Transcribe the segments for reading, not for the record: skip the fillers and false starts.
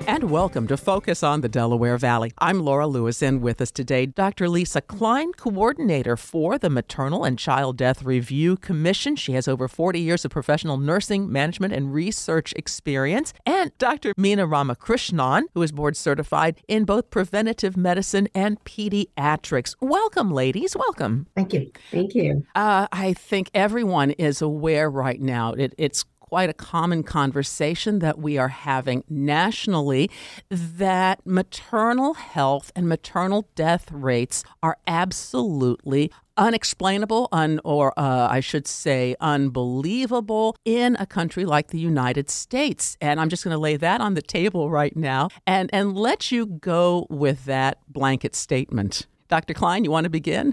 And welcome to Focus on the Delaware Valley. I'm Laura Lewis, and with us today, Dr. Lisa Klein, coordinator for the Maternal and Child Death Review Commission. She has over 40 years of professional nursing, management, and research experience. And Dr. Meena Ramakrishnan, who is board certified in both preventative medicine and pediatrics. Welcome, ladies. Welcome. Thank you. Thank you. I think everyone is aware right now. It's quite a common conversation that we are having nationally that maternal health and maternal death rates are absolutely unexplainable, I should say unbelievable in a country like the United States. And I'm just going to lay that on the table right now and let you go with that blanket statement. Dr. Klein, you want to begin?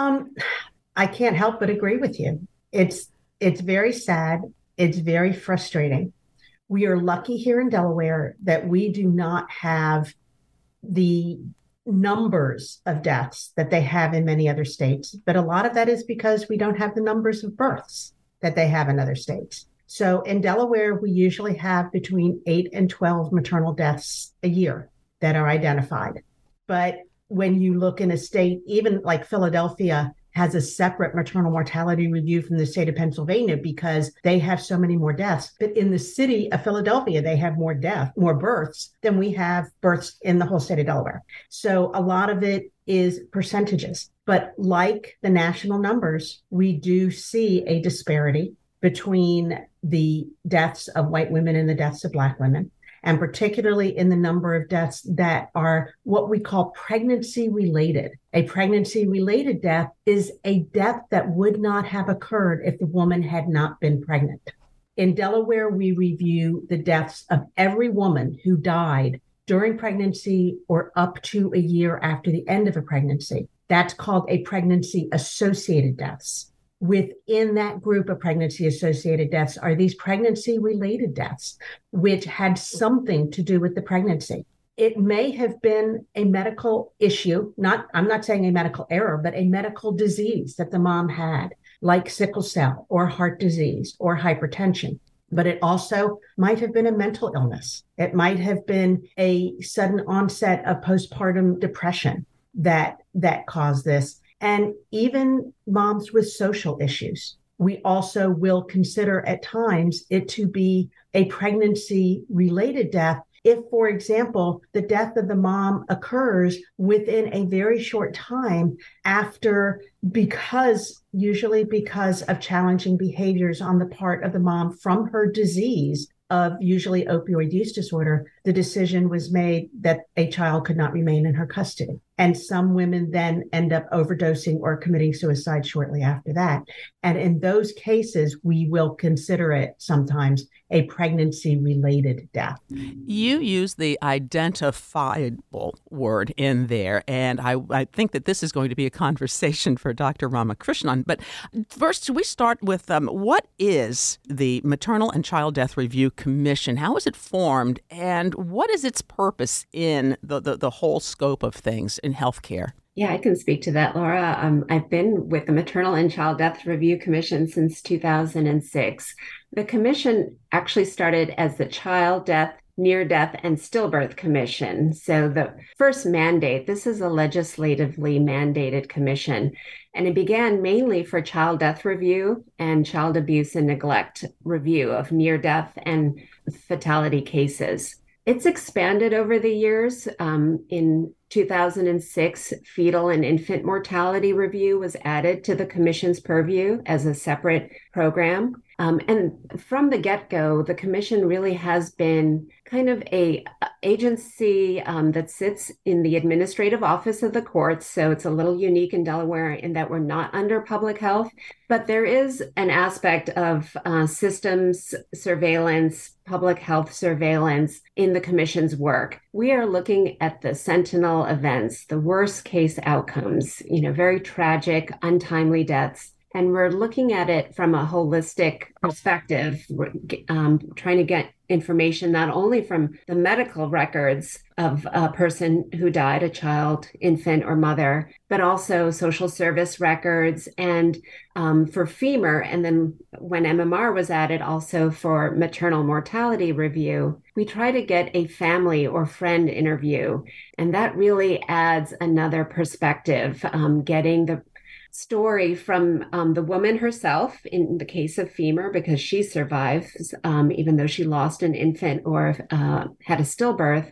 I can't help but agree with you. It's very sad. It's very frustrating. We are lucky here in Delaware that we do not have the numbers of deaths that they have in many other states. But a lot of that is because we don't have the numbers of births that they have in other states. So in Delaware, we usually have between 8 and 12 maternal deaths a year that are identified. But when you look in a state, even like Philadelphia, has a separate maternal mortality review from the state of Pennsylvania because they have so many more deaths. But in the city of Philadelphia, they have more births than we have births in the whole state of Delaware. So a lot of it is percentages. But like the national numbers, we do see a disparity between the deaths of white women and the deaths of Black women, and particularly in the number of deaths that are what we call pregnancy-related. A pregnancy-related death is a death that would not have occurred if the woman had not been pregnant. In Delaware, we review the deaths of every woman who died during pregnancy or up to a year after the end of a pregnancy. That's called a pregnancy-associated deaths. Within that group of pregnancy-associated deaths are these pregnancy-related deaths, which had something to do with the pregnancy. It may have been a medical issue, I'm not saying a medical error, but a medical disease that the mom had, like sickle cell or heart disease or hypertension. But it also might have been a mental illness. It might have been a sudden onset of postpartum depression that caused this. And even moms with social issues. We also will consider at times it to be a pregnancy-related death if, for example, the death of the mom occurs within a very short time usually because of challenging behaviors on the part of the mom from her disease of usually opioid use disorder. The decision was made that a child could not remain in her custody. And some women then end up overdosing or committing suicide shortly after that. And in those cases, we will consider it sometimes a pregnancy-related death. You use the identifiable word in there, and I think that this is going to be a conversation for Dr. Ramakrishnan. But first, should we start with what is the Maternal and Child Death Review Commission? How is it formed, and what is its purpose in the whole scope of things in healthcare? Yeah, I can speak to that, Laura. I've been with the Maternal and Child Death Review Commission since 2006. The commission actually started as the Child Death, Near Death, and Stillbirth Commission. So the first mandate, this is a legislatively mandated commission, and it began mainly for child death review and child abuse and neglect review of near death and fatality cases. It's expanded over the years. In 2006, fetal and infant mortality review was added to the commission's purview as a separate program. And from the get-go, the commission really has been kind of a agency that sits in the administrative office of the courts. So it's a little unique in Delaware in that we're not under public health, but there is an aspect of systems surveillance, public health surveillance in the commission's work. We are looking at the sentinel events, the worst case outcomes, very tragic, untimely deaths. And we're looking at it from a holistic perspective. We're trying to get information, not only from the medical records of a person who died, a child, infant, or mother, but also social service records and for femur. And then when MMR was added, also for maternal mortality review, we try to get a family or friend interview. And that really adds another perspective, getting the story from the woman herself in the case of femur, because she survives, even though she lost an infant or had a stillbirth,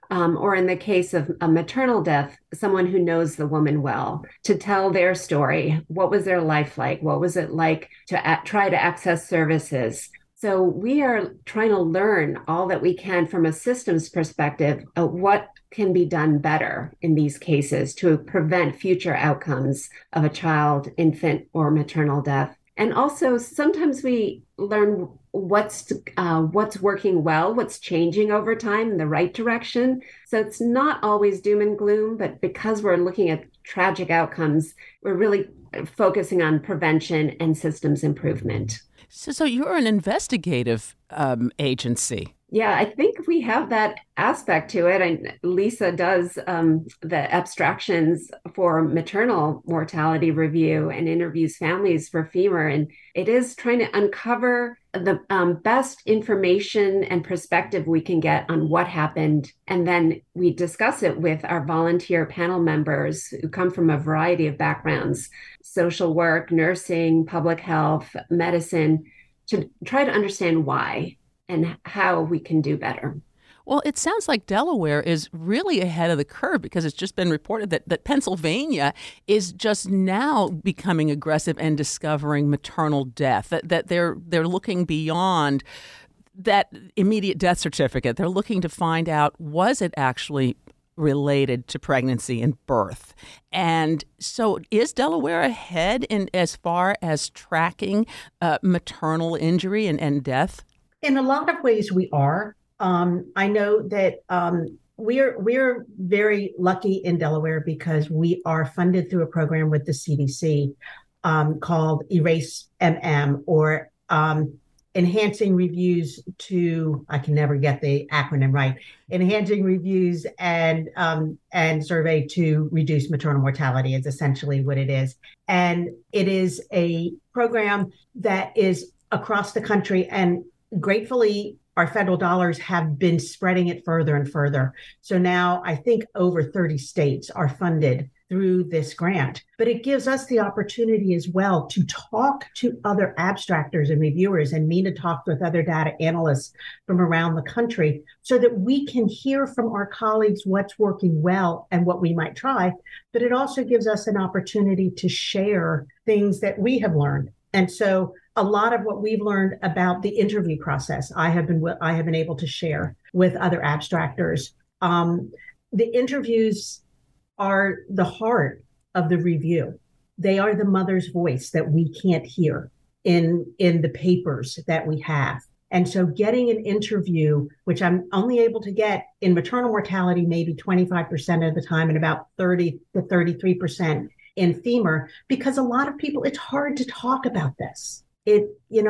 or in the case of a maternal death, someone who knows the woman well to tell their story. What was their life like? What was it like to try to access services? So we are trying to learn all that we can from a systems perspective of what can be done better in these cases to prevent future outcomes of a child, infant, or maternal death. And also, sometimes we learn what's working well, what's changing over time in the right direction. So it's not always doom and gloom, but because we're looking at tragic outcomes, we're really focusing on prevention and systems improvement. So you're an investigative agency. Yeah, I think we have that aspect to it. And Lisa does the abstractions for maternal mortality review and interviews families for femur. And it is trying to uncover the best information and perspective we can get on what happened. And then we discuss it with our volunteer panel members who come from a variety of backgrounds, social work, nursing, public health, medicine, to try to understand why and how we can do better. Well, it sounds like Delaware is really ahead of the curve, because it's just been reported that Pennsylvania is just now becoming aggressive and discovering maternal death, that they're looking beyond that immediate death certificate. They're looking to find out, was it actually related to pregnancy and birth? And so is Delaware ahead in as far as tracking maternal injury and death? In a lot of ways, we are. I know that we're very lucky in Delaware because we are funded through a program with the CDC called Erase MM, or enhancing reviews to, I can never get the acronym right, enhancing reviews and survey to reduce maternal mortality is essentially what it is. And it is a program that is across the country, and gratefully, our federal dollars have been spreading it further and further. So now I think over 30 states are funded through this grant. But it gives us the opportunity as well to talk to other abstractors and reviewers, and me to talk with other data analysts from around the country, so that we can hear from our colleagues what's working well and what we might try. But it also gives us an opportunity to share things that we have learned. And so a lot of what we've learned about the interview process, I have been able to share with other abstractors. The interviews are the heart of the review. They are the mother's voice that we can't hear in the papers that we have. And so getting an interview, which I'm only able to get in maternal mortality, maybe 25% of the time, and about 30 to 33% in femur, because a lot of people, it's hard to talk about this. It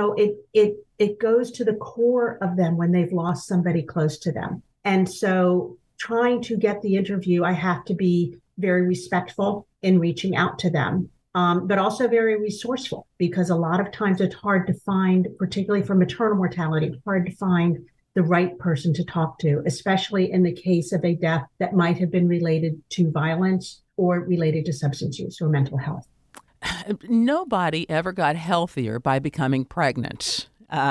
goes to the core of them when they've lost somebody close to them. And so trying to get the interview, I have to be very respectful in reaching out to them, but also very resourceful, because a lot of times it's hard to find, particularly for maternal mortality, hard to find the right person to talk to, especially in the case of a death that might have been related to violence or related to substance use or mental health. Nobody ever got healthier by becoming pregnant.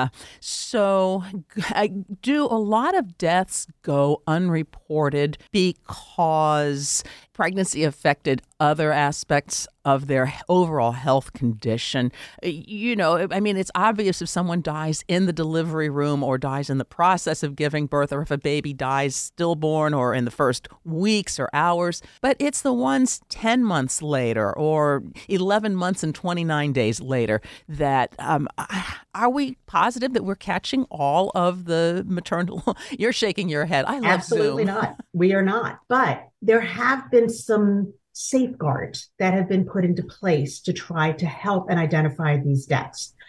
So do a lot of deaths go unreported because pregnancy affected other aspects of their overall health condition? It's obvious if someone dies in the delivery room or dies in the process of giving birth, or if a baby dies stillborn or in the first weeks or hours, but it's the ones 10 months later or 11 months and 29 days later that are we positive that we're catching all of the maternal? You're shaking your head. I love Absolutely Zoom. Not. We are not. But there have been some safeguards that have been put into place to try to help and identify these deaths.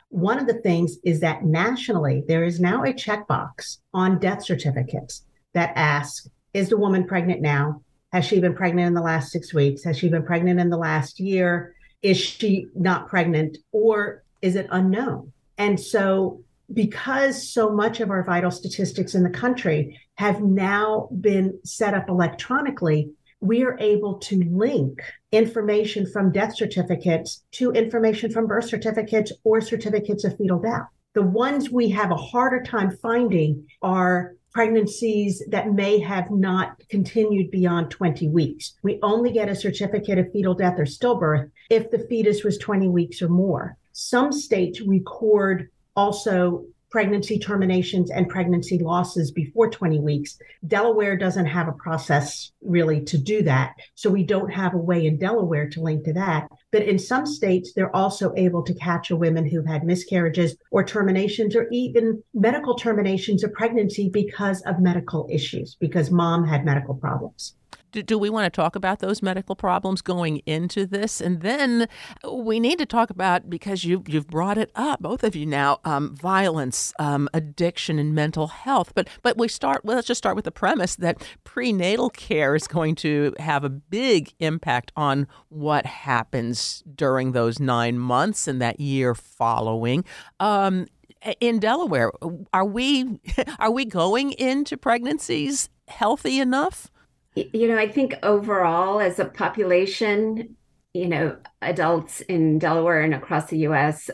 One of the things is that nationally, there is now a checkbox on death certificates that asks, is the woman pregnant now? Has she been pregnant in the last 6 weeks? Has she been pregnant in the last year? Is she not pregnant, or is it unknown? And so because so much of our vital statistics in the country have now been set up electronically, we are able to link information from death certificates to information from birth certificates or certificates of fetal death. The ones we have a harder time finding are pregnancies that may have not continued beyond 20 weeks. We only get a certificate of fetal death or stillbirth if the fetus was 20 weeks or more. Some states record also pregnancy terminations and pregnancy losses before 20 weeks. Delaware doesn't have a process really to do that. So we don't have a way in Delaware to link to that. But in some states, they're also able to capture women who've had miscarriages or terminations or even medical terminations of pregnancy because of medical issues, because mom had medical problems. Do we want to talk about those medical problems going into this? And then we need to talk about, because you've brought it up, both of you now, violence, addiction, and mental health. But let's just start with the premise that prenatal care is going to have a big impact on what happens during those 9 months and that year following. In Delaware, are we going into pregnancies healthy enough? I think overall as a population, adults in Delaware and across the U.S.,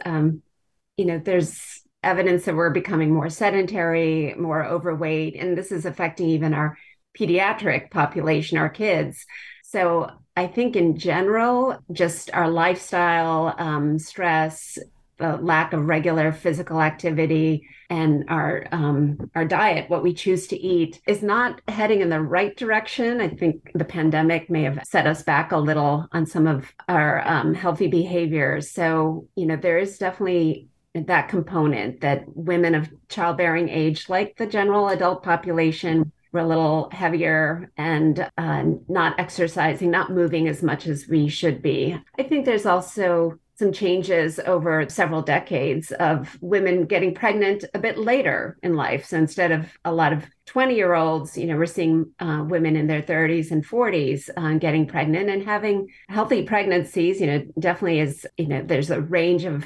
there's evidence that we're becoming more sedentary, more overweight, and this is affecting even our pediatric population, our kids. So I think in general, just our lifestyle, stress, the lack of regular physical activity, and our diet, what we choose to eat, is not heading in the right direction. I think the pandemic may have set us back a little on some of our healthy behaviors. So, there is definitely that component that women of childbearing age, like the general adult population, we're a little heavier and not exercising, not moving as much as we should be. I think there's also some changes over several decades of women getting pregnant a bit later in life. So instead of a lot of 20-year-olds, we're seeing women in their 30s and 40s getting pregnant and having healthy pregnancies. Definitely is, there's a range of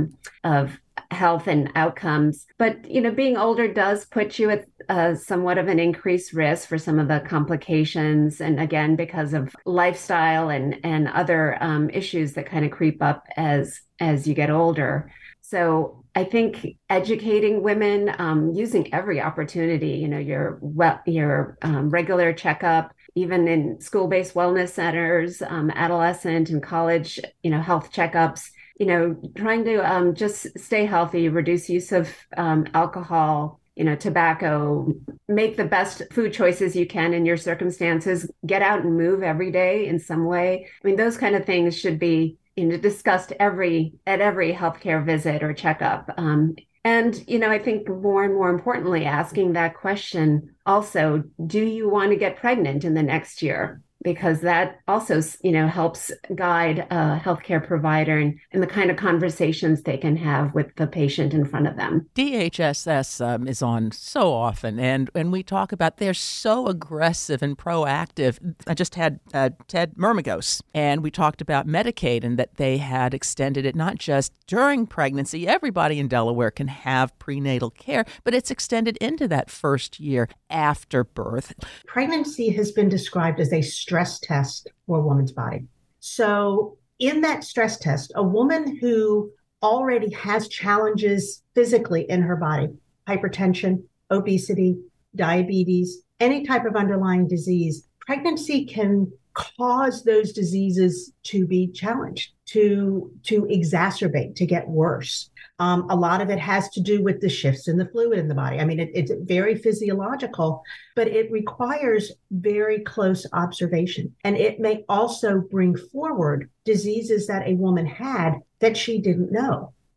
health and outcomes. But, being older does put you at somewhat of an increased risk for some of the complications. And again, because of lifestyle and other issues that kind of creep up as you get older. So I think educating women, using every opportunity, your regular checkup, even in school-based wellness centers, adolescent and college, health checkups, trying to just stay healthy, reduce use of alcohol, tobacco, make the best food choices you can in your circumstances, get out and move every day in some way. I mean, those kind of things should be discussed at every healthcare visit or checkup. And, I think more and more importantly, asking that question also, do you want to get pregnant in the next year? Because that also, helps guide a healthcare provider and the kind of conversations they can have with the patient in front of them. DHSS is on so often, and we talk about they're so aggressive and proactive. I just had Ted Myrmegos, and we talked about Medicaid and that they had extended it not just during pregnancy. Everybody in Delaware can have prenatal care, but it's extended into that first year after birth. Pregnancy has been described as a stress test for a woman's body. So in that stress test, a woman who already has challenges physically in her body, hypertension, obesity, diabetes, any type of underlying disease, pregnancy can cause those diseases to be challenged, to exacerbate, to get worse. A lot of it has to do with the shifts in the fluid in the body. I mean, it's very physiological, but it requires very close observation. And it may also bring forward diseases that a woman had that she didn't know.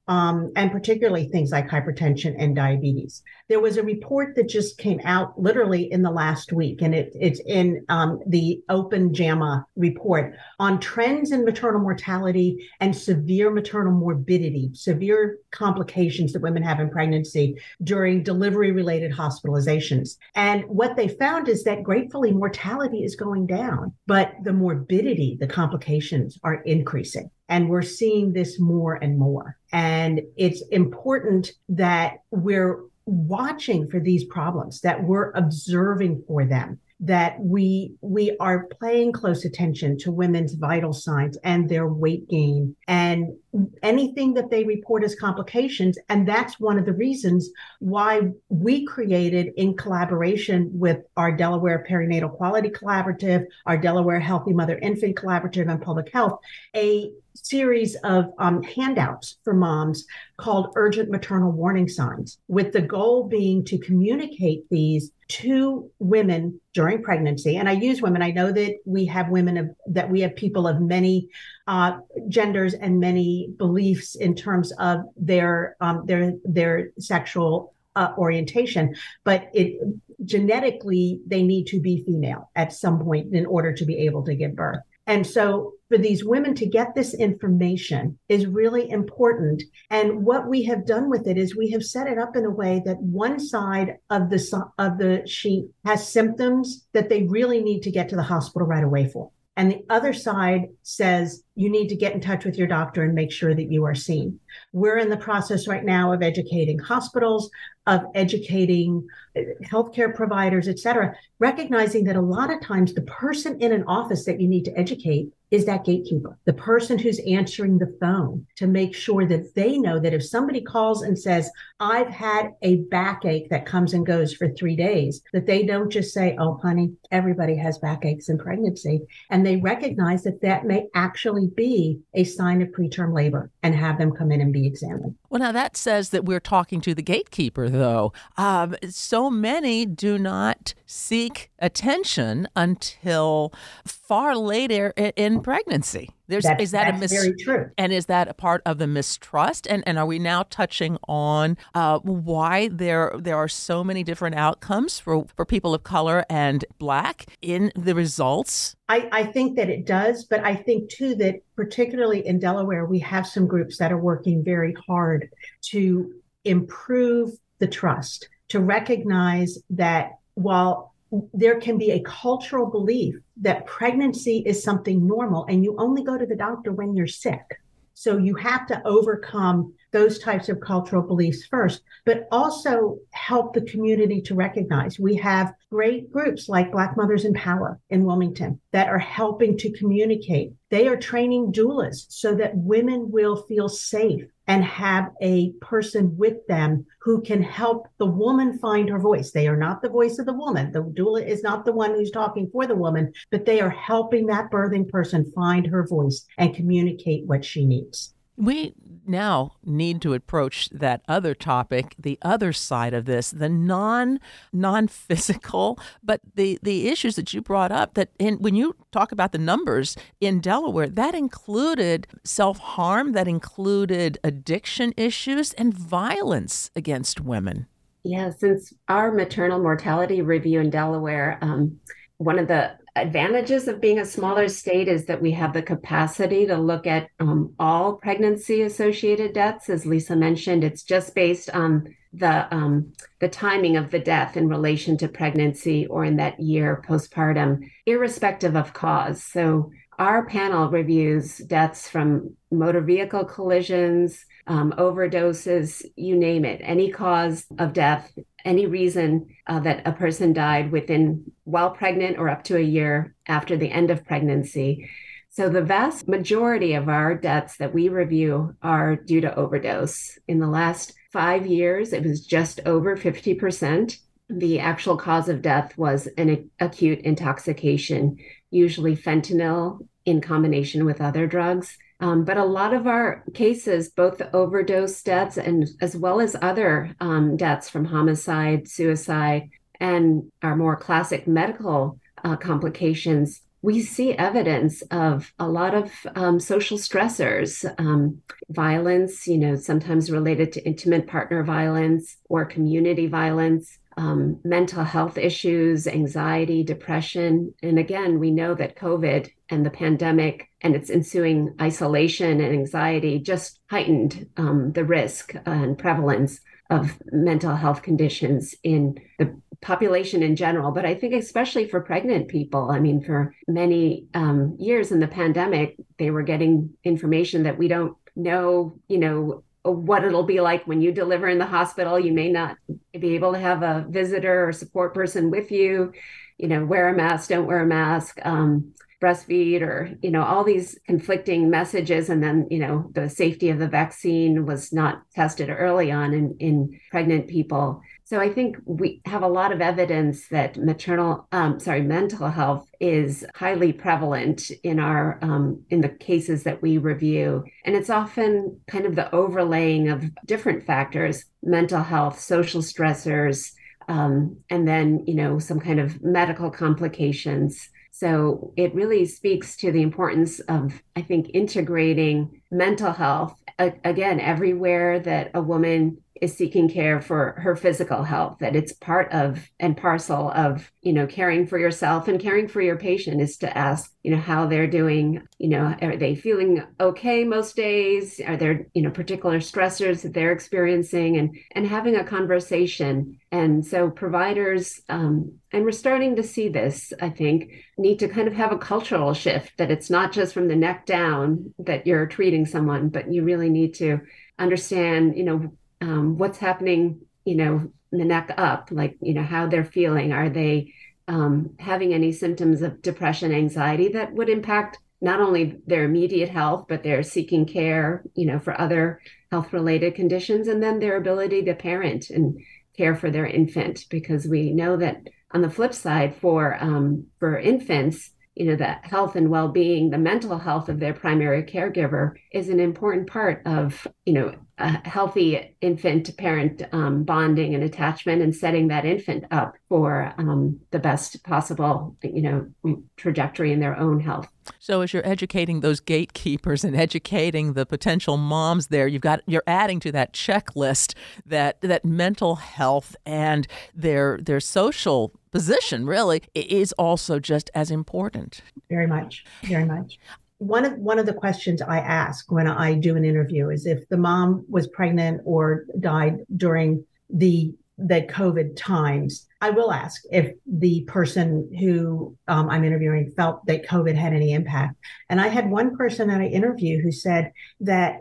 and particularly things like hypertension and diabetes. There was a report that just came out literally in the last week, and it's in the Open JAMA report on trends in maternal mortality and severe maternal morbidity, severe complications that women have in pregnancy during delivery-related hospitalizations. And what they found is that gratefully mortality is going down, but the morbidity, the complications are increasing. And we're seeing this more and more. And it's important that we're watching for these problems, that we're observing for them, that we are paying close attention to women's vital signs and their weight gain and anything that they report as complications. And that's one of the reasons why we created, in collaboration with our Delaware Perinatal Quality Collaborative, our Delaware Healthy Mother-Infant Collaborative, and Public Health, a series of handouts for moms called Urgent Maternal Warning Signs, with the goal being to communicate these to women during pregnancy. And I use women. I know that we have that we have people of many genders and many beliefs in terms of their sexual orientation, but genetically they need to be female at some point in order to be able to give birth. And so for these women to get this information is really important. And what we have done with it is we have set it up in a way that one side of the sheet has symptoms that they really need to get to the hospital right away for. And the other side says you need to get in touch with your doctor and make sure that you are seen. We're in the process right now of educating hospitals, of educating healthcare providers, et cetera, recognizing that a lot of times the person in an office that you need to educate is that gatekeeper, the person who's answering the phone, to make sure that they know that if somebody calls and says, I've had a backache that comes and goes for 3 days, that they don't just say, oh, honey, everybody has backaches in pregnancy. And they recognize that that may actually be a sign of preterm labor and have them come in and be examined. Well, now that says that we're talking to the gatekeeper, though. So many do not seek attention until far later in pregnancy. That's very true. And is that a part of the mistrust? And are we now touching on why there are so many different outcomes for people of color and Black in the results? I think that it does, but I think too that particularly in Delaware, we have some groups that are working very hard to improve the trust, to recognize that while there can be a cultural belief that pregnancy is something normal and you only go to the doctor when you're sick. So you have to overcome those types of cultural beliefs first, but also help the community to recognize. We have great groups like Black Mothers in Power in Wilmington that are helping to communicate. They are training doulas so that women will feel safe and have a person with them who can help the woman find her voice. They are not the voice of the woman. The doula is not the one who's talking for the woman, but they are helping that birthing person find her voice and communicate what she needs. We now need to approach that other topic, the other side of this, the non-physical, but the issues that you brought up, that when you talk about the numbers in Delaware, that included self-harm, that included addiction issues and violence against women. Yeah, since our maternal mortality review in Delaware, one of the advantages of being a smaller state is that we have the capacity to look at all pregnancy-associated deaths. As Lisa mentioned, it's just based on the timing of the death in relation to pregnancy or in that year postpartum, irrespective of cause. So our panel reviews deaths from motor vehicle collisions, overdoses, you name it, any cause of death, any reason that a person died while pregnant or up to a year after the end of pregnancy. So the vast majority of our deaths that we review are due to overdose. In the last 5 years, it was just over 50%. The actual cause of death was an acute intoxication, usually fentanyl in combination with other drugs. But a lot of our cases, both the overdose deaths and as well as other deaths from homicide, suicide, and our more classic medical complications, we see evidence of a lot of social stressors, violence, sometimes related to intimate partner violence or community violence, mental health issues, anxiety, depression. And again, we know that COVID and the pandemic and its ensuing isolation and anxiety just heightened the risk and prevalence of mental health conditions in the population in general, but I think especially for pregnant people. I mean, for many years in the pandemic, they were getting information that we don't know, what it'll be like when you deliver in the hospital. You may not be able to have a visitor or support person with you, wear a mask, don't wear a mask, breastfeed, or, all these conflicting messages. And then, the safety of the vaccine was not tested early on in pregnant people. So I think we have a lot of evidence that mental health is highly prevalent in in the cases that we review. And it's often kind of the overlaying of different factors: mental health, social stressors, and then, some kind of medical complications. So it really speaks to the importance of, I think, integrating mental health, again, everywhere that a woman is seeking care for her physical health, that it's part of and parcel of, caring for yourself and caring for your patient, is to ask, how they're doing, are they feeling okay most days? Are there, particular stressors that they're experiencing, and having a conversation. And so providers, and we're starting to see this, I think, need to kind of have a cultural shift, that it's not just from the neck down that you're treating someone, but you really need to understand, what's happening, the neck up, like, how they're feeling. Are they having any symptoms of depression, anxiety that would impact not only their immediate health, but they're seeking care, for other health-related conditions, and then their ability to parent and care for their infant. Because we know that on the flip side, for infants, the health and well-being, the mental health of their primary caregiver is an important part of, a healthy infant-parent bonding and attachment, and setting that infant up for the best possible, trajectory in their own health. So as you're educating those gatekeepers and educating the potential moms there, you're adding to that checklist that mental health and their social position really is also just as important. Very much, very much. One of the questions I ask when I do an interview is if the mom was pregnant or died during the COVID times. I will ask if the person who I'm interviewing felt that COVID had any impact. And I had one person that I interviewed who said that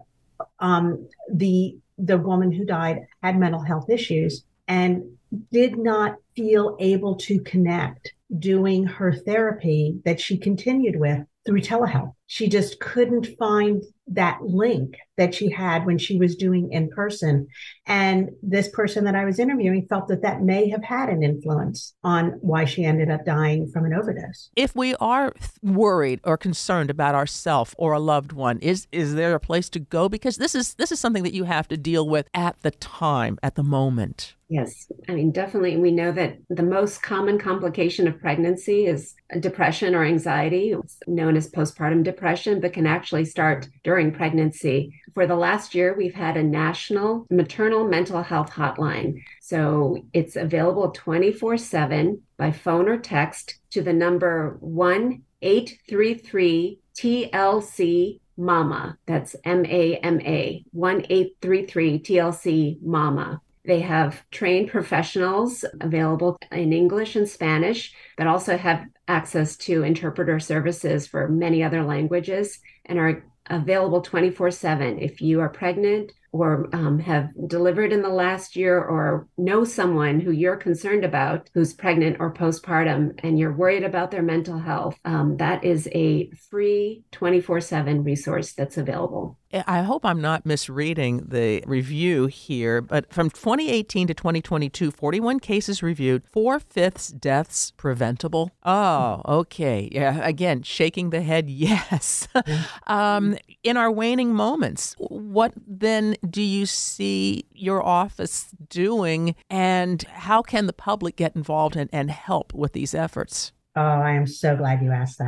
the woman who died had mental health issues and did not feel able to connect doing her therapy that she continued with through telehealth. She just couldn't find that link that she had when she was doing in person. And this person that I was interviewing felt that may have had an influence on why she ended up dying from an overdose. If we are worried or concerned about ourselves or a loved one, is there a place to go? Because this is something that you have to deal with at the time, at the moment. Yes. I mean, definitely. We know that the most common complication of pregnancy is depression or anxiety. It's known as postpartum depression, but can actually start during pregnancy. For the last year, we've had a national maternal mental health hotline. So it's available 24/7 by phone or text to the number 1-833-TLC-MAMA. That's MAMA, 1-833-TLC-MAMA. They have trained professionals available in English and Spanish, but also have access to interpreter services for many other languages, and are available 24/7. If you are pregnant or have delivered in the last year, or know someone who you're concerned about who's pregnant or postpartum, and you're worried about their mental health, that is a free 24/7 resource that's available. I hope I'm not misreading the review here, but from 2018 to 2022, 41 cases reviewed, 4/5 deaths preventable. Oh, okay. Yeah, again, shaking the head, yes. In our waning moments, what then do you see your office doing, and how can the public get involved and help with these efforts? Oh, I am so glad you asked that.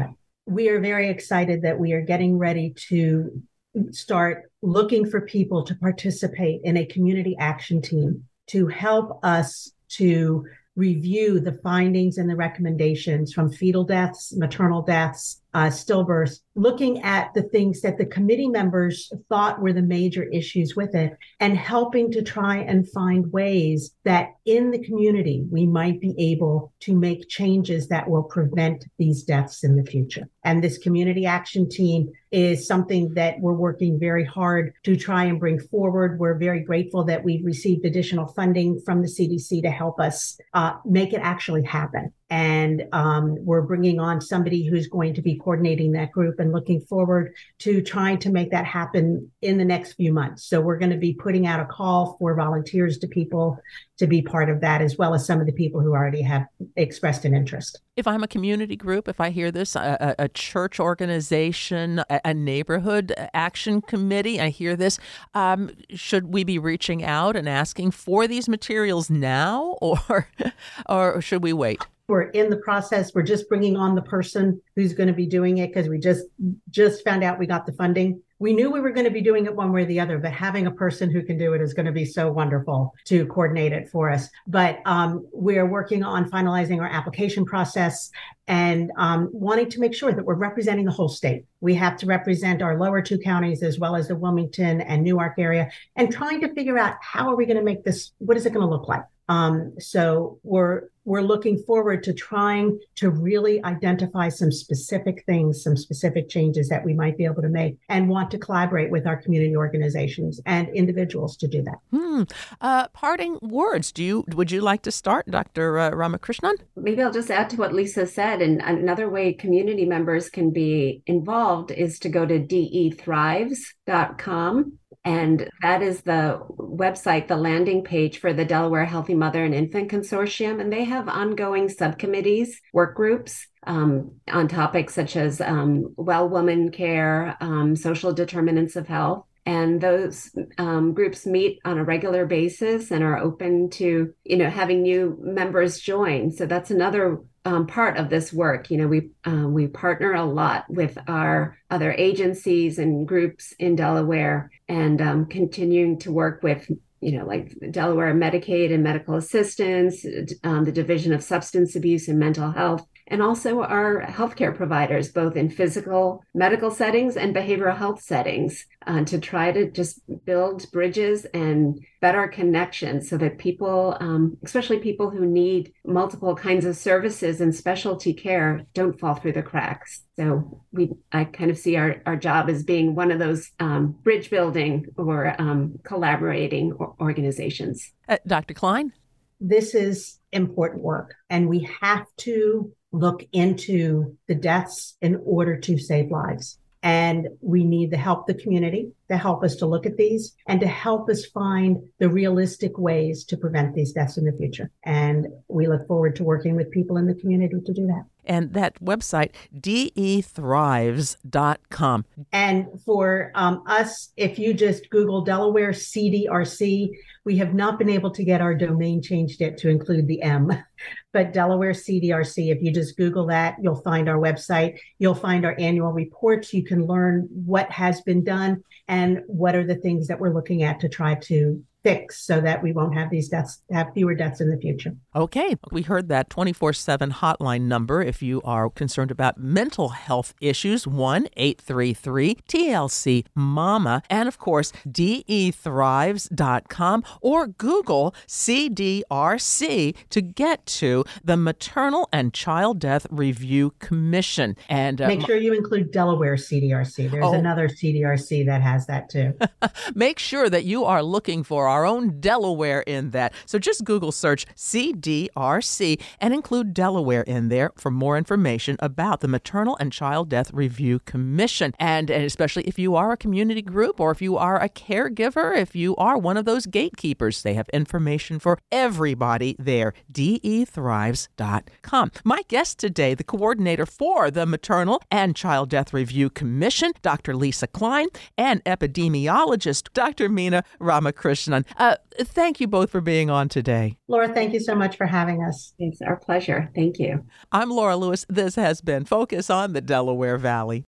we are very excited that we are getting ready to start looking for people to participate in a community action team to help us to review the findings and the recommendations from fetal deaths, maternal deaths, stillbirths, looking at the things that the committee members thought were the major issues with it, and helping to try and find ways that in the community we might be able to make changes that will prevent these deaths in the future. And this community action team is something that we're working very hard to try and bring forward. We're very grateful that we've received additional funding from the CDC to help us make it actually happen. And we're bringing on somebody who's going to be coordinating that group and looking forward to trying to make that happen in the next few months. So we're going to be putting out a call for volunteers to people to be part of that, as well as some of the people who already have expressed an interest. If I'm a community group, if I hear this, a church organization, a neighborhood action committee, I hear this, should we be reaching out and asking for these materials now, or should we wait? We're in the process. We're just bringing on the person who's going to be doing it because we just found out we got the funding. We knew we were going to be doing it one way or the other, but having a person who can do it is going to be so wonderful to coordinate it for us. But we're working on finalizing our application process and wanting to make sure that we're representing the whole state. We have to represent our lower two counties as well as the Wilmington and Newark area, and trying to figure out how are we going to make this, what is it going to look like? So we're looking forward to trying to really identify some specific things, some specific changes that we might be able to make, and want to collaborate with our community organizations and individuals to do that. Parting words. Would you like to start, Dr. Ramakrishnan? Maybe I'll just add to what Lisa said. And another way community members can be involved is to go to dethrives.com. And that is the website, the landing page for the Delaware Healthy Mother and Infant Consortium. And they have ongoing subcommittees, work groups on topics such as well woman care, social determinants of health. And those groups meet on a regular basis and are open to, having new members join. So that's another part of this work. We partner a lot with our other agencies and groups in Delaware, and continuing to work with, like Delaware Medicaid and Medical Assistance, the Division of Substance Abuse and Mental Health, and also our healthcare providers, both in physical medical settings and behavioral health settings, to try to just build bridges and better connections so that people, especially people who need multiple kinds of services and specialty care, don't fall through the cracks. So I kind of see our job as being one of those bridge building or collaborating organizations. Dr. Klein? This is important work, and we have to look into the deaths in order to save lives. And we need the help of the community to help us to look at these and to help us find the realistic ways to prevent these deaths in the future. And we look forward to working with people in the community to do that. And that website, dethrives.com. And for us, if you just Google Delaware CDRC, we have not been able to get our domain changed yet to include the M. But Delaware CDRC, if you just Google that, you'll find our website. You'll find our annual reports. You can learn what has been done and what are the things that we're looking at to try to fix so that we won't have these deaths, have fewer deaths in the future. Okay. We heard that 24/7 hotline number if you are concerned about mental health issues, 1-833-TLC-MAMA. And of course, dethrives.com or Google CDRC to get to the Maternal and Child Death Review Commission. And make sure you include Delaware CDRC. There's another CDRC that has that too. Make sure that you are looking for our own Delaware in that. So just Google search CDRC and include Delaware in there for more information about the Maternal and Child Death Review Commission. And especially if you are a community group or if you are a caregiver, if you are one of those gatekeepers, they have information for everybody there. dethrives.com. My guest today, the coordinator for the Maternal and Child Death Review Commission, Dr. Lisa Klein, and epidemiologist Dr. Meena Ramakrishnan. children. Thank you both for being on today. Laura, thank you so much for having us. It's our pleasure. Thank you. I'm Laura Lewis. This has been Focus on the Delaware Valley.